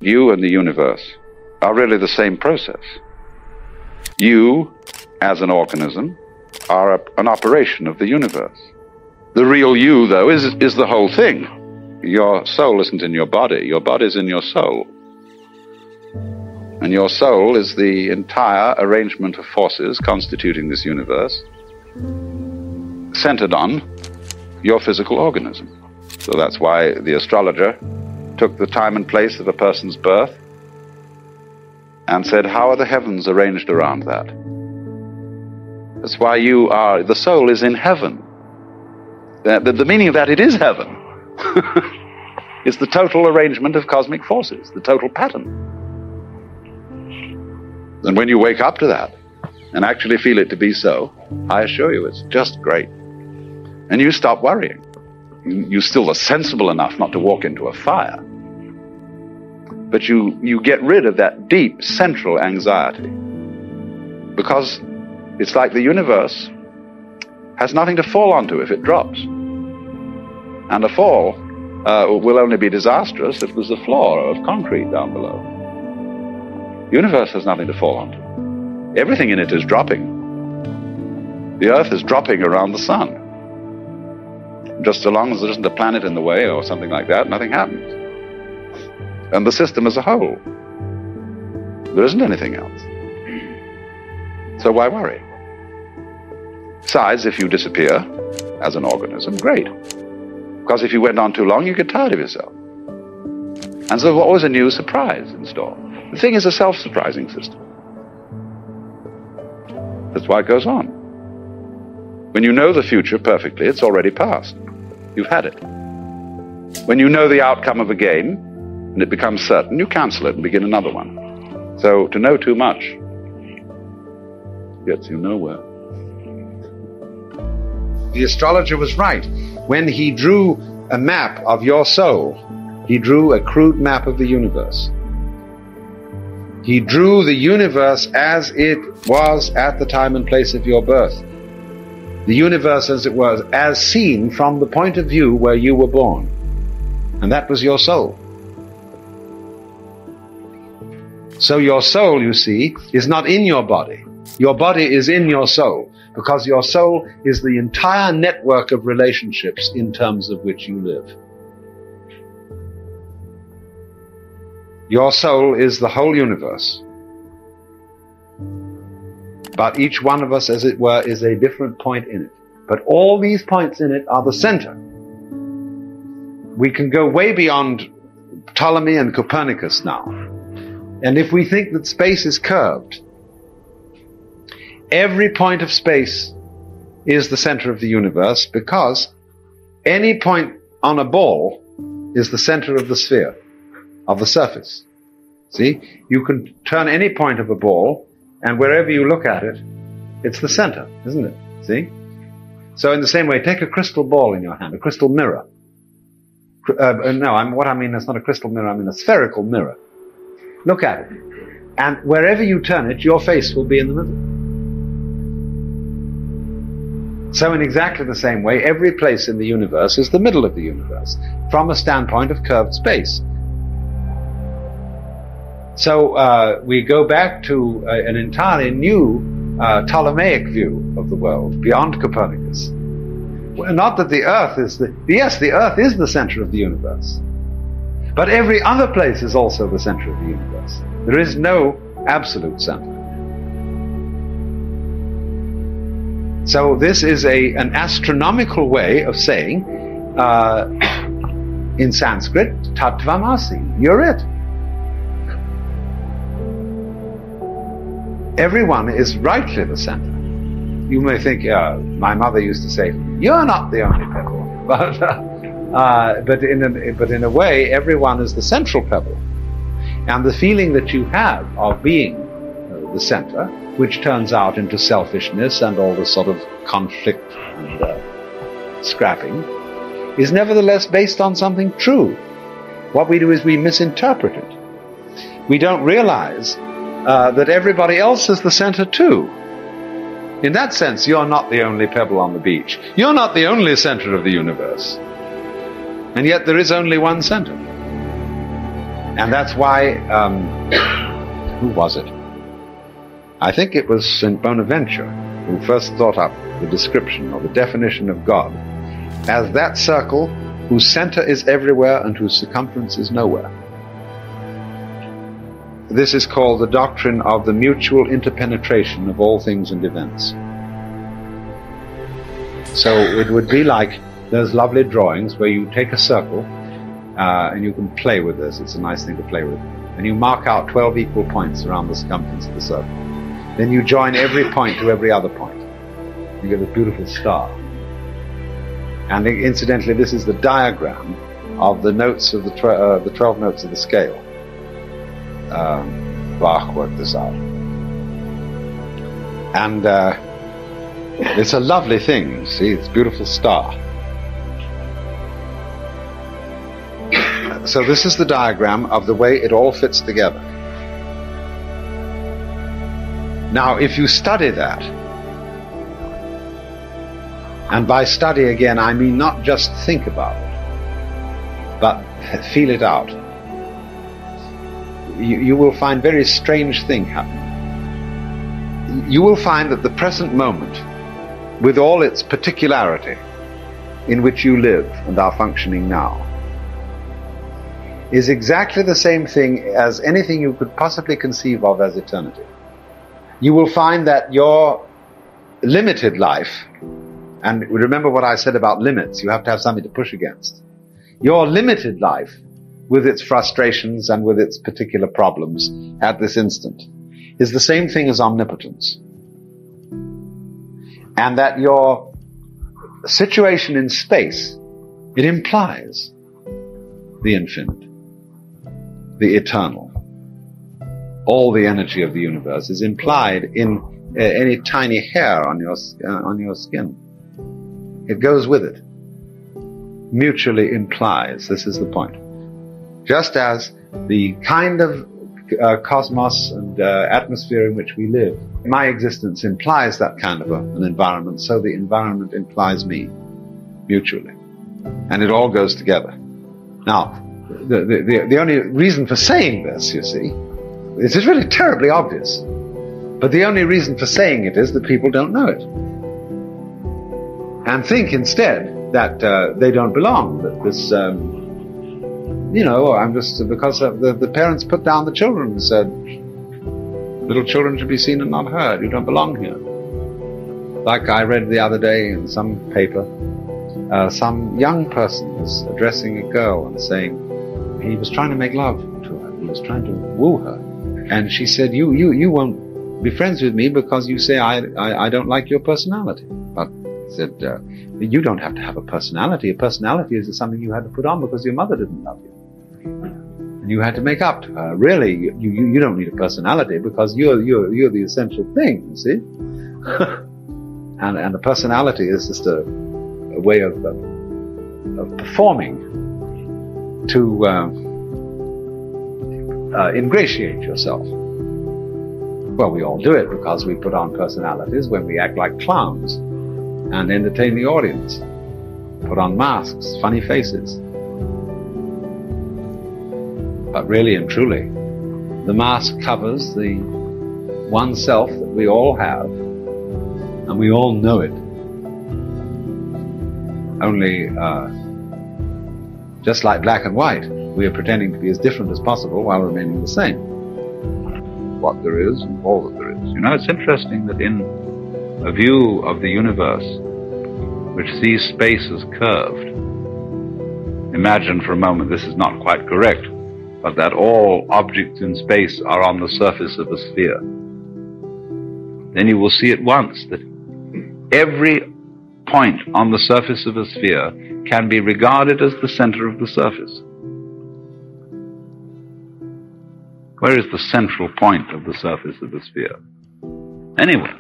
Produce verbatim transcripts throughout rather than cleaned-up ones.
you and the universe are really the same process. You, as an organism, are a, an operation of the universe. The real you, though, is, is the whole thing. Your soul isn't in your body. Your body's in your soul. And your soul is the entire arrangement of forces constituting this universe, centered on your physical organism. So that's why the astrologer took the time and place of a person's birth and said, how are the heavens arranged around that? That's why you are, the soul is in heaven. The, the, the meaning of that, it is heaven. It's the total arrangement of cosmic forces, the total pattern. And when you wake up to that and actually feel it to be so, I assure you it's just great. And you stop worrying. You, you still are sensible enough not to walk into a fire. But you, you get rid of that deep central anxiety. Because it's like the universe has nothing to fall onto if it drops. And a fall uh, will only be disastrous if there's a floor of concrete down below. The universe has nothing to fall onto. Everything in it is dropping. The earth is dropping around the sun. Just so long as there isn't a planet in the way or something like that, nothing happens. And the system as a whole, there isn't anything else. So why worry? Besides, if you disappear as an organism, great. Because if you went on too long, you get tired of yourself. And so there's always a new surprise in store. The thing is a self-surprising system. That's why it goes on. When you know the future perfectly, it's already past. You've had it. When you know the outcome of a game, and it becomes certain, you cancel it and begin another one. So to know too much gets you nowhere. The astrologer was right. When he drew a map of your soul, he drew a crude map of the universe. He drew the universe as it was at the time and place of your birth. The universe as it was, as seen from the point of view where you were born. And that was your soul. So your soul, you see, is not in your body. Your body is in your soul, because your soul is the entire network of relationships in terms of which you live. Your soul is the whole universe. But each one of us, as it were, is a different point in it. But all these points in it are the center. We can go way beyond Ptolemy and Copernicus now. And if we think that space is curved, every point of space is the center of the universe, because any point on a ball is the center of the sphere, of the surface. See? You can turn any point of a ball, and wherever you look at it, it's the center, isn't it? See? So in the same way, take a crystal ball in your hand, a crystal mirror. Uh, no, I'm, what I mean is not a crystal mirror, I mean a spherical mirror. Look at it. And wherever you turn it, your face will be in the middle. So in exactly the same way, every place in the universe is the middle of the universe, from a standpoint of curved space. So uh, we go back to uh, an entirely new uh, Ptolemaic view of the world, beyond Copernicus. Well, not that the earth is the... Yes, the earth is the center of the universe. But every other place is also the center of the universe. There is no absolute center. So this is a, an astronomical way of saying, uh, in Sanskrit, Tattvamasi, you're it. Everyone is rightly the center. You may think, uh, my mother used to say, you're not the only pebble. But, uh, uh, but, in a, but in a way, everyone is the central pebble. And the feeling that you have of being uh, the center, which turns out into selfishness and all the sort of conflict and uh, scrapping, is nevertheless based on something true. What we do is we misinterpret it. We don't realize uh, that everybody else is the center too. In that sense, you're not the only pebble on the beach. You're not the only center of the universe. And yet there is only one center. And that's why, um, who was it? I think it was Saint Bonaventure who first thought up the description or the definition of God as that circle whose center is everywhere and whose circumference is nowhere. This is called the doctrine of the mutual interpenetration of all things and events. So it would be like those lovely drawings where you take a circle uh, and you can play with this. It's a nice thing to play with. And you mark out twelve equal points around the circumference of the circle. Then you join every point to every other point. You get a beautiful star. And incidentally, this is the diagram of the notes of the, tw uh, the twelve notes of the scale. Um, Bach worked this out. And uh, it's a lovely thing, you see, it's a beautiful star. So this is the diagram of the way it all fits together. Now, if you study that, and by study again, I mean not just think about it, but feel it out, you, you will find very strange thing happening. You will find that the present moment, with all its particularity in which you live and are functioning now, is exactly the same thing as anything you could possibly conceive of as eternity. You will find that your limited life, and remember what I said about limits, you have to have something to push against. Your limited life, with its frustrations and with its particular problems at this instant, is the same thing as omnipotence. And that your situation in space, it implies the infinite, the eternal. All the energy of the universe is implied in uh, any tiny hair on your, uh, on your skin. It goes with it. Mutually implies, this is the point. Just as the kind of uh, cosmos and uh, atmosphere in which we live, my existence implies that kind of a, an environment, so the environment implies me, mutually. And it all goes together. Now, the, the, the, the only reason for saying this, you see, it is really terribly obvious. But the only reason for saying it is that people don't know it. And think instead that uh, they don't belong, that this, um, you know, I'm just, because uh, the, the parents put down the children and said, little children should be seen and not heard, you don't belong here. Like I read the other day in some paper, uh, some young person was addressing a girl and saying, he was trying to make love to her, he was trying to woo her. And she said, you, you, you won't be friends with me because you say I, I, I don't like your personality. But he said, uh, you don't have to have a personality. A personality is something you had to put on because your mother didn't love you. And you had to make up to her. Really, you, you, you don't need a personality because you're, you're, you're the essential thing, you see? and, and a personality is just a, a way of, of, of performing to, uh, Uh, ingratiate yourself. Well, we all do it because we put on personalities when we act like clowns and entertain the audience. Put on masks, funny faces. But really and truly, the mask covers the one self that we all have, and we all know it. Only, uh, just like black and white, we are pretending to be as different as possible while remaining the same. What there is and all that there is. You know, it's interesting that in a view of the universe which sees space as curved, imagine for a moment, this is not quite correct, but that all objects in space are on the surface of a sphere. Then you will see at once that every point on the surface of a sphere can be regarded as the center of the surface. Where is the central point of the surface of the sphere? Anywhere.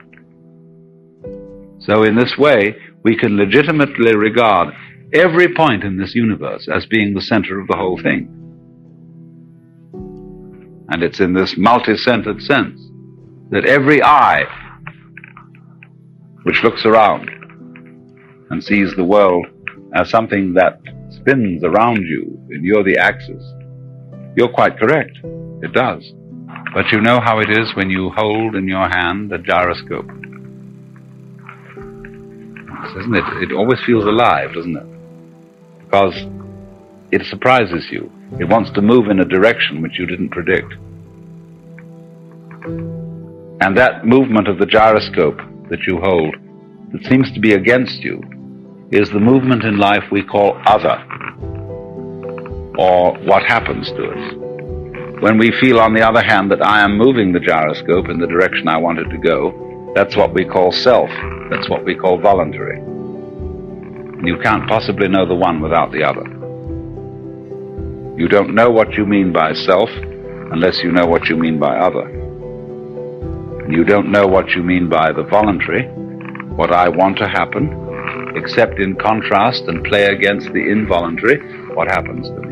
So in this way, we can legitimately regard every point in this universe as being the center of the whole thing. And it's in this multi-centered sense that every eye which looks around and sees the world as something that spins around you, and you're the axis, You're quite correct. It does. But you know how it is when you hold in your hand a gyroscope. Isn't it? It always feels alive, doesn't it? Because it surprises you. It wants to move in a direction which you didn't predict. And that movement of the gyroscope that you hold, that seems to be against you, is the movement in life we call other, or what happens to us. When we feel, on the other hand, that I am moving the gyroscope in the direction I want it to go, that's what we call self. That's what we call voluntary. And you can't possibly know the one without the other. You don't know what you mean by self unless you know what you mean by other. And you don't know what you mean by the voluntary, what I want to happen, except in contrast and play against the involuntary, what happens to me.